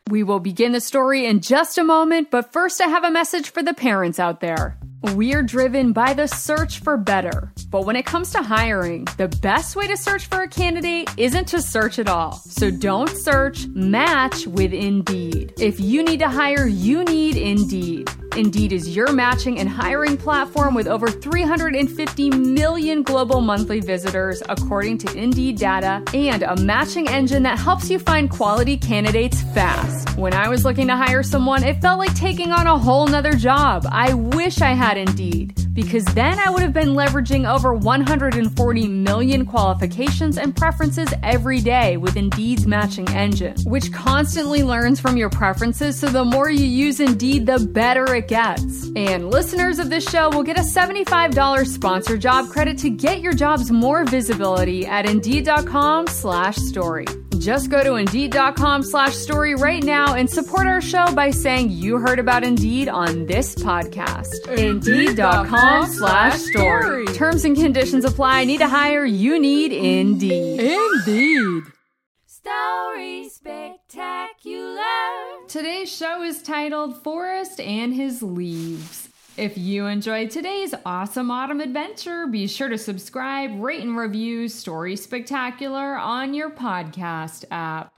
We will begin the story in just a moment, but first I have a message for the parents out there. We're driven by the search for better. But when it comes to hiring, the best way to search for a candidate isn't to search at all. So don't search, match with Indeed. If you need to hire, you need Indeed. Indeed is your matching and hiring platform with over 350 million global monthly visitors, according to Indeed data, and a matching engine that helps you find quality candidates fast. When I was looking to hire someone, it felt like taking on a whole nother job. I wish I had Indeed, because then I would have been leveraging over 140 million qualifications and preferences every day with Indeed's matching engine, which constantly learns from your preferences, so the more you use Indeed, the better it gets. And listeners of this show will get a $75 sponsor job credit to get your jobs more visibility at Indeed.com/story. Just go to Indeed.com/story right now and support our show by saying you heard about Indeed on this podcast. Indeed.com/story. Terms and conditions apply. Need to hire? You need Indeed. Indeed. Story Spectacular. Today's show is titled Forest and His Leaves. If you enjoyed today's awesome autumn adventure, be sure to subscribe, rate, and review Story Spectacular on your podcast app.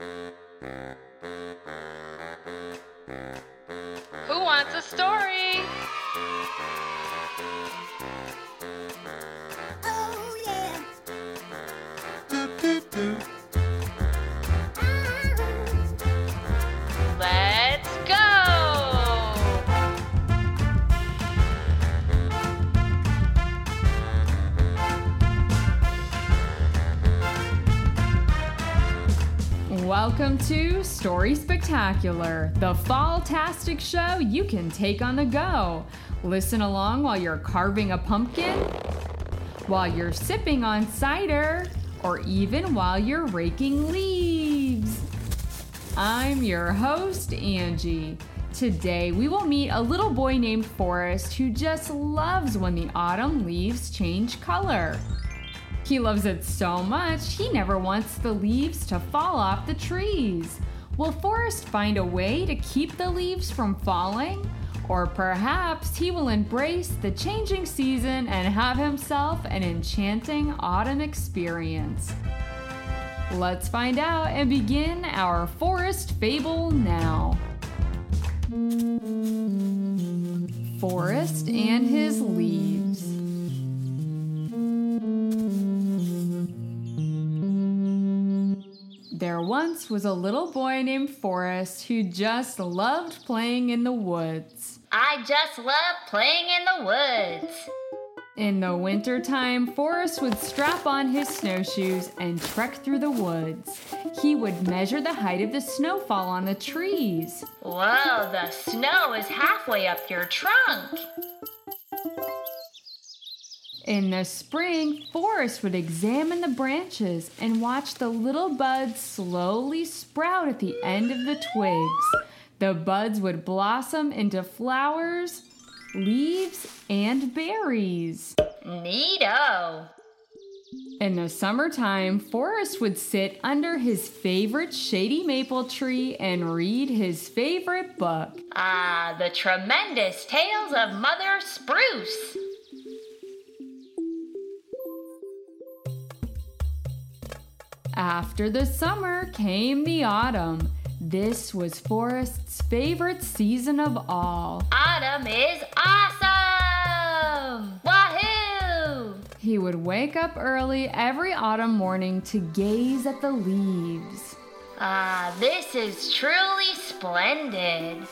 Who wants a story? Oh, yeah. Let's go! Welcome to Story Spectacular, the fall-tastic show you can take on the go. Listen along while you're carving a pumpkin, while you're sipping on cider, or even while you're raking leaves. I'm your host, Angie. Today we will meet a little boy named Forrest who just loves when the autumn leaves change color. He loves it so much, he never wants the leaves to fall off the trees. Will Forrest find a way to keep the leaves from falling? Or perhaps he will embrace the changing season and have himself an enchanting autumn experience. Let's find out and begin our Forest Fable now. Forrest and His Leaves. There once was a little boy named Forrest who just loved playing in the woods. I just love playing in the woods. In the wintertime, Forrest would strap on his snowshoes and trek through the woods. He would measure the height of the snowfall on the trees. Whoa, the snow is halfway up your trunk. In the spring, Forrest would examine the branches and watch the little buds slowly sprout at the end of the twigs. The buds would blossom into flowers, leaves, and berries. Neato. In the summertime, Forrest would sit under his favorite shady maple tree and read his favorite book. Ah, The Tremendous Tales of Mother Spruce. After the summer came the autumn. This was Forrest's favorite season of all. Autumn is awesome! Wahoo! He would wake up early every autumn morning to gaze at the leaves. Ah, this is truly splendid.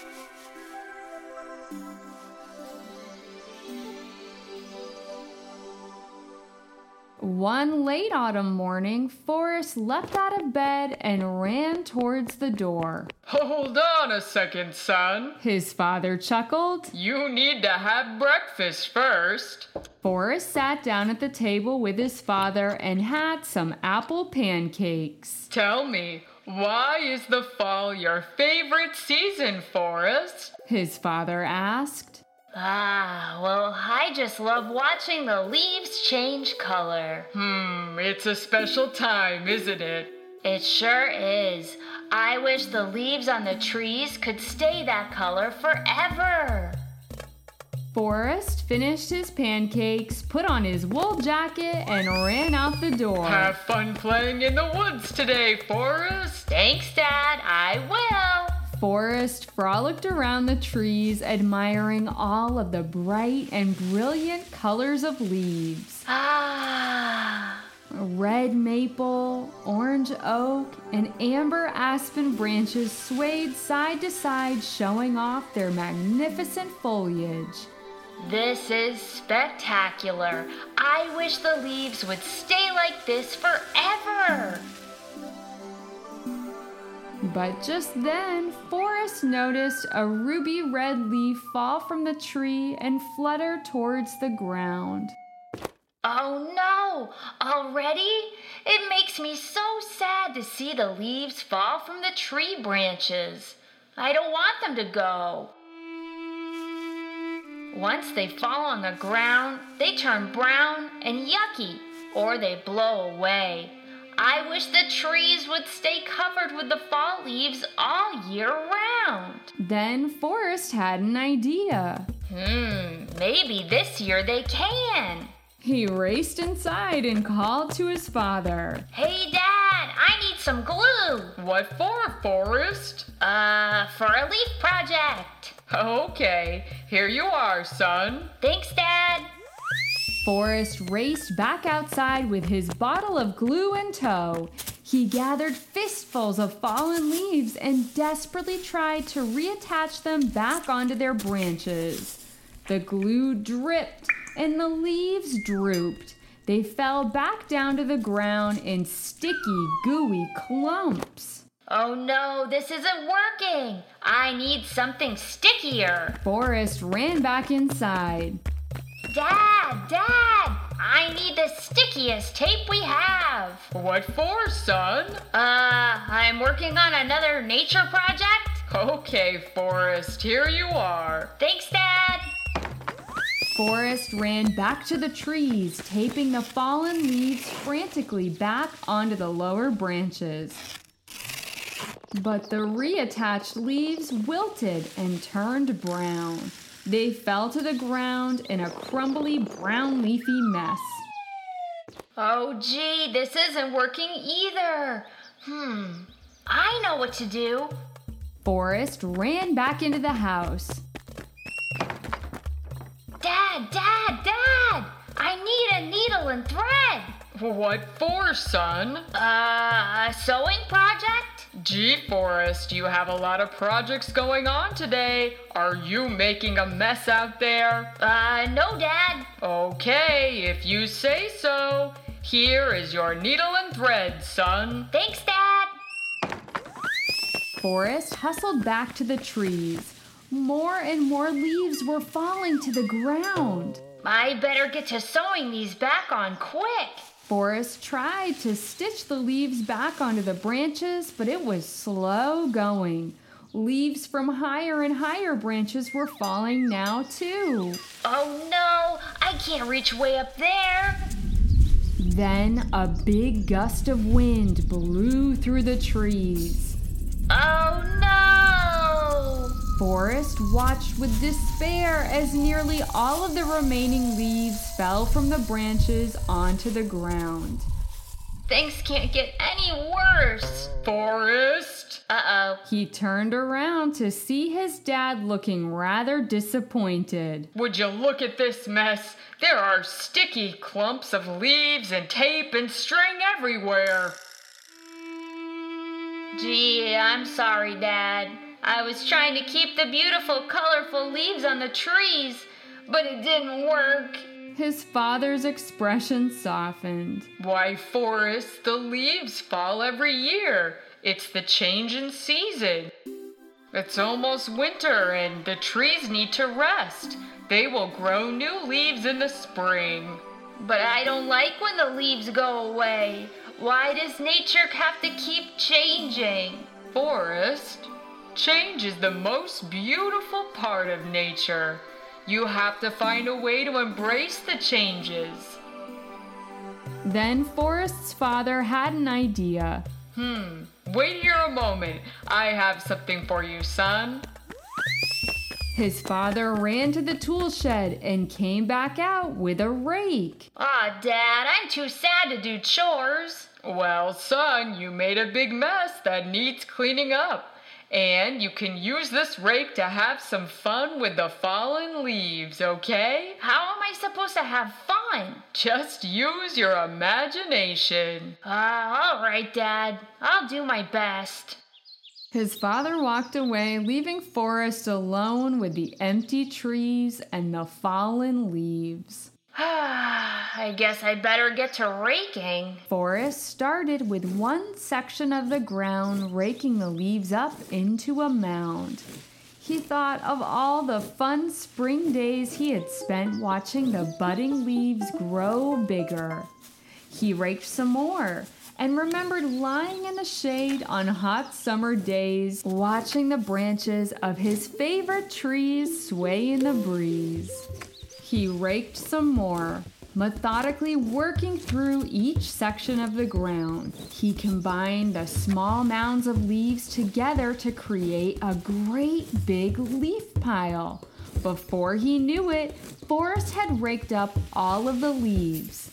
One late autumn morning, Forrest leapt out of bed and ran towards the door. Hold on a second, son. His father chuckled. You need to have breakfast first. Forrest sat down at the table with his father and had some apple pancakes. Tell me, why is the fall your favorite season, Forrest? His father asked. Ah, well, I just love watching the leaves change color. It's a special time, isn't it? It sure is. I wish the leaves on the trees could stay that color forever. Forrest finished his pancakes, put on his wool jacket, and ran out the door. Have fun playing in the woods today, Forrest. Thanks, Dad. I will. Forrest frolicked around the trees, admiring all of the bright and brilliant colors of leaves. Red maple, orange oak, and amber aspen branches swayed side to side, showing off their magnificent foliage. This is spectacular. I wish the leaves would stay like this forever. But just then, Forrest noticed a ruby red leaf fall from the tree and flutter towards the ground. Oh no! Already? It makes me so sad to see the leaves fall from the tree branches. I don't want them to go. Once they fall on the ground, they turn brown and yucky, or they blow away. I wish the trees would stay covered with the fall leaves all year round. Then Forrest had an idea. Maybe this year they can. He raced inside and called to his father. Hey, Dad, I need some glue. What for, Forrest? For a leaf project. Okay, here you are, son. Thanks, Dad. Forrest raced back outside with his bottle of glue in tow. He gathered fistfuls of fallen leaves and desperately tried to reattach them back onto their branches. The glue dripped and the leaves drooped. They fell back down to the ground in sticky, gooey clumps. Oh no, this isn't working. I need something stickier. Forrest ran back inside. Dad, I need the stickiest tape we have. What for, son? I'm working on another nature project. Okay, Forrest, here you are. Thanks, Dad. Forrest ran back to the trees, taping the fallen leaves frantically back onto the lower branches. But the reattached leaves wilted and turned brown. They fell to the ground in a crumbly brown leafy mess. Oh gee, this isn't working either. I know what to do. Forrest ran back into the house. Dad! I need a needle and thread. What for, son? A sewing project? Gee, Forrest, you have a lot of projects going on today. Are you making a mess out there? No, Dad. Okay, if you say so. Here is your needle and thread, son. Thanks, Dad. Forrest hustled back to the trees. More and more leaves were falling to the ground. I better get to sewing these back on quick. Forrest tried to stitch the leaves back onto the branches, but it was slow going. Leaves from higher and higher branches were falling now, too. Oh no, I can't reach way up there. Then a big gust of wind blew through the trees. Oh no! Forrest watched with despair as nearly all of the remaining leaves fell from the branches onto the ground. Things can't get any worse. Forrest? Uh-oh. He turned around to see his dad looking rather disappointed. Would you look at this mess? There are sticky clumps of leaves and tape and string everywhere. Gee, I'm sorry, Dad. I was trying to keep the beautiful, colorful leaves on the trees, but it didn't work. His father's expression softened. Why, Forrest, the leaves fall every year. It's the change in season. It's almost winter and the trees need to rest. They will grow new leaves in the spring. But I don't like when the leaves go away. Why does nature have to keep changing? Forrest, change is the most beautiful part of nature. You have to find a way to embrace the changes. Then Forrest's father had an idea. Wait here a moment. I have something for you, son. His father ran to the tool shed and came back out with a rake. Aw, Dad, I'm too sad to do chores. Well, son, you made a big mess that needs cleaning up. And you can use this rake to have some fun with the fallen leaves, okay? How am I supposed to have fun? Just use your imagination. All right, Dad. I'll do my best. His father walked away, leaving Forrest alone with the empty trees and the fallen leaves. I guess I better get to raking. Forrest started with one section of the ground, raking the leaves up into a mound. He thought of all the fun spring days he had spent watching the budding leaves grow bigger. He raked some more and remembered lying in the shade on hot summer days, watching the branches of his favorite trees sway in the breeze. He raked some more, methodically working through each section of the ground. He combined the small mounds of leaves together to create a great big leaf pile. Before he knew it, Forrest had raked up all of the leaves.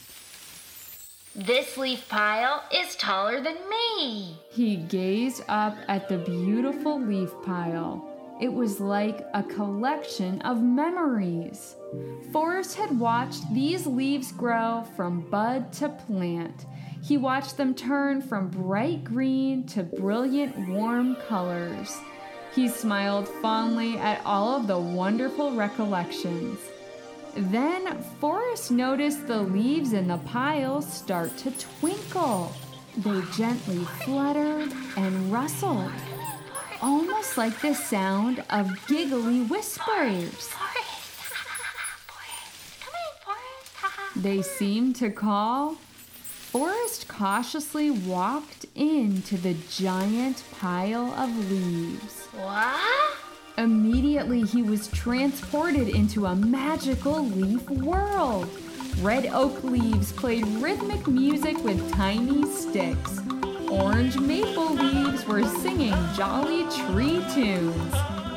This leaf pile is taller than me. He gazed up at the beautiful leaf pile. It was like a collection of memories. Forrest had watched these leaves grow from bud to plant. He watched them turn from bright green to brilliant warm colors. He smiled fondly at all of the wonderful recollections. Then Forrest noticed the leaves in the pile start to twinkle. They gently fluttered and rustled, almost like the sound of giggly whispers. They seemed to call. Forrest cautiously walked into the giant pile of leaves. What? Immediately, he was transported into a magical leaf world. Red oak leaves played rhythmic music with tiny sticks. Orange maple leaves were singing jolly tree tunes.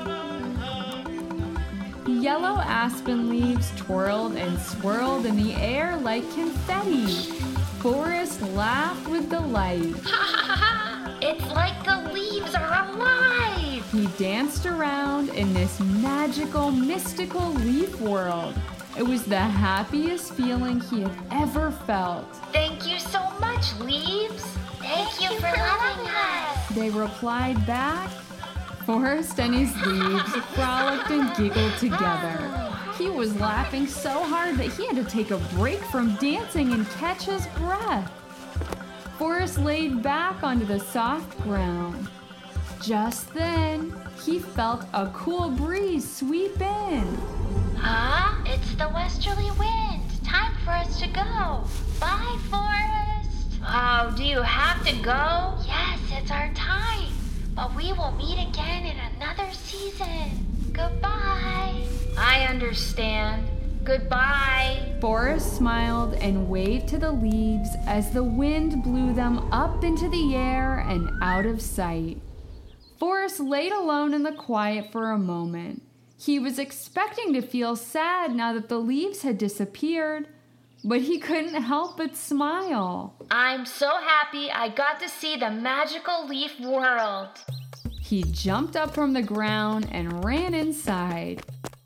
Yellow aspen leaves twirled and swirled in the air like confetti. Forrest laughed with delight. It's like the leaves are alive. He danced around in this magical, mystical leaf world. It was the happiest feeling he had ever felt. Thank you so much, leaves. Thank you for loving us. They replied back. Forrest and his leaves frolicked and giggled together. He was laughing so hard that he had to take a break from dancing and catch his breath. Forrest laid back onto the soft ground. Just then, he felt a cool breeze sweep in. Huh? It's the westerly wind. Time for us to go. Bye, Forrest. Oh, do you have to go? Yes, it's our time. But we will meet again in another season. Goodbye. I understand. Goodbye. Forrest smiled and waved to the leaves as the wind blew them up into the air and out of sight. Forrest laid alone in the quiet for a moment. He was expecting to feel sad now that the leaves had disappeared, but he couldn't help but smile. I'm so happy I got to see the magical leaf world. He jumped up from the ground and ran inside.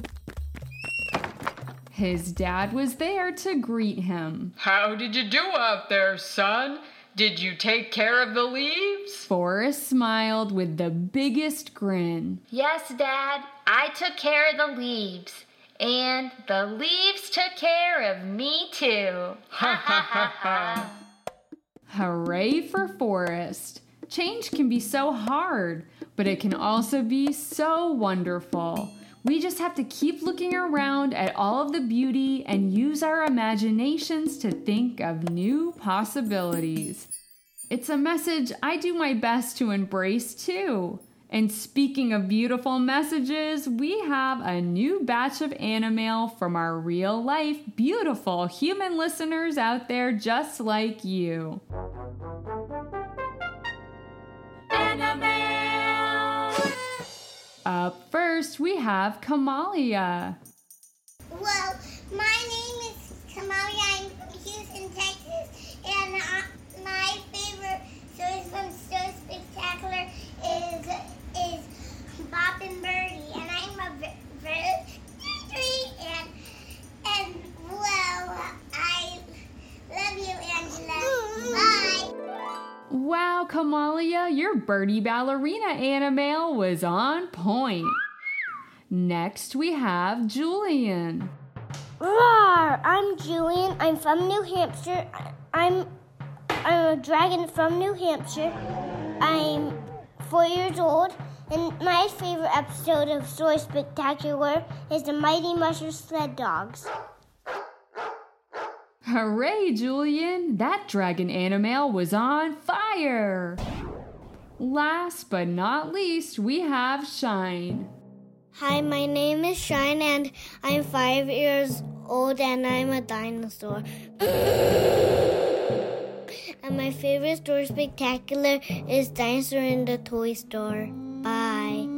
His dad was there to greet him. How did you do out there, son? Did you take care of the leaves? Forrest smiled with the biggest grin. Yes, Dad, I took care of the leaves. And the leaves took care of me too. Ha ha ha ha. Hooray for Forrest. Change can be so hard, but it can also be so wonderful. We just have to keep looking around at all of the beauty and use our imaginations to think of new possibilities. It's a message I do my best to embrace too. And speaking of beautiful messages, we have a new batch of Animail from our real-life, beautiful human listeners out there just like you. Up first, we have Kamalia. Well, my name is Kamalia. I'm from Houston, Texas, and my favorite stories from Story Spectacular is Bob and Birdie, and I'm a very and well, I love you, Angela. Bye. Wow, Kamalia, your Birdie Ballerina animal was on point. Next, we have Julian. Roar! I'm Julian. I'm from New Hampshire. I'm a dragon from New Hampshire. I'm 4 years old, and my favorite episode of Story Spectacular is the Mighty Musher Sled Dogs. Hooray, Julian! That dragon animal was on fire! Last but not least, we have Shine. Hi, my name is Shine, and I'm 5 years old, and I'm a dinosaur. And my favorite Story Spectacular is Dinosaur in the Toy Store. Bye.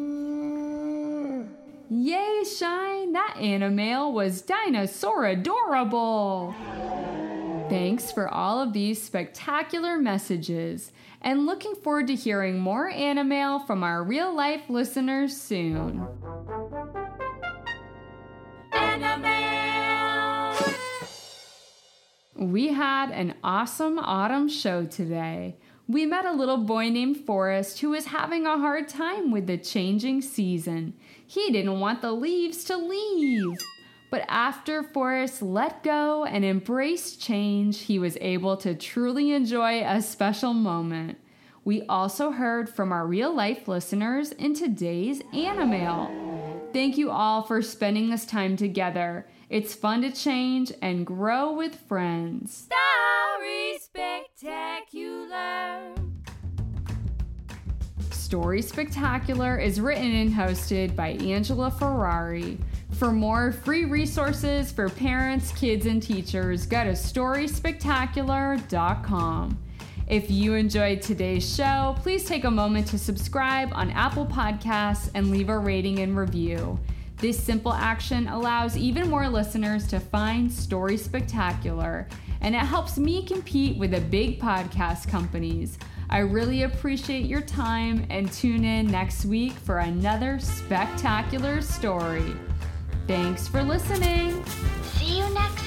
Yay, Shine! That animal was dinosaur adorable! Thanks for all of these spectacular messages, and looking forward to hearing more animal from our real-life listeners soon. We had an awesome autumn show today. We met a little boy named Forrest who was having a hard time with the changing season. He didn't want the leaves to leave. But after Forrest let go and embraced change, he was able to truly enjoy a special moment. We also heard from our real-life listeners in today's Animail. Thank you all for spending this time together. It's fun to change and grow with friends. Story Spectacular. Story Spectacular is written and hosted by Angela Ferrari. For more free resources for parents, kids, and teachers, go to StorySpectacular.com. If you enjoyed today's show, please take a moment to subscribe on Apple Podcasts and leave a rating and review. This simple action allows even more listeners to find Story Spectacular, and it helps me compete with the big podcast companies. I really appreciate your time, and tune in next week for another spectacular story. Thanks for listening. See you next